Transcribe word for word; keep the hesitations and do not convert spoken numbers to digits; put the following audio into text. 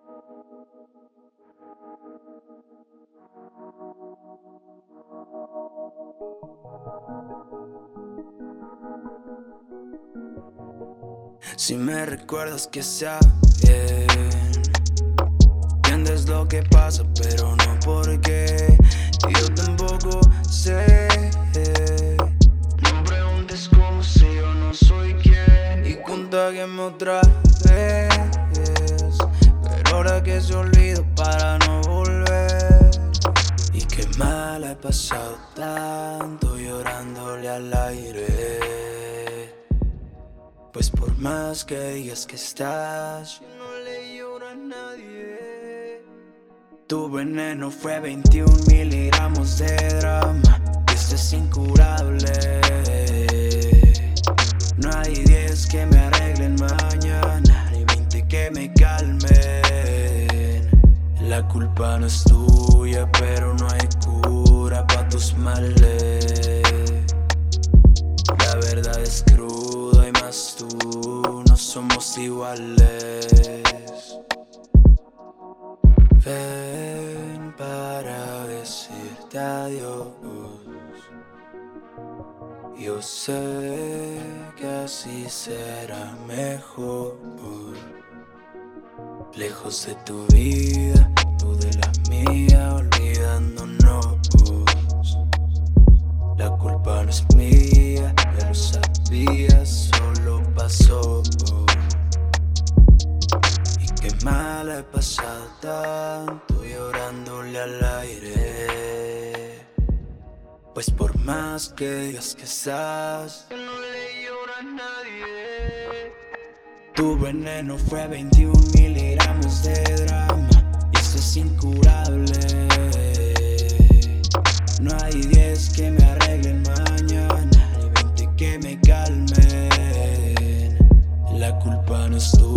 Si me recuerdas que sea bien, entiendes lo que pasa, pero no por qué. Y yo tampoco sé. No preguntes cómo si yo no soy quien. Y contágueme otra vez, pero ahora que se olvido para no volver. Y qué mal he pasado tanto llorándole al aire. Pues por más que digas que estás, yo no le lloro a nadie. Tu veneno fue veintiún miligramos de drama, y esto es incurable. No hay diez que me arreglen mañana, ni veinte que me calmen. La culpa no es tuya, pero no hay cura pa' tus males. La verdad es cruda y más tú, no somos iguales. Ven para decirte adiós. Yo sé que así será mejor. Lejos de tu vida, tú de la mía, olvidándonos. La culpa no es mía, ya lo sabías, solo pasó. Y qué mal he pasado tanto llorándole al aire. Pues por más que digas que estás, yo no le lloro a nadie. Tu veneno fue veintiún miligramos de drama, y esto es incurable. No hay diez que me arreglen mañana, ni veinte que me calmen. La culpa no es tuya.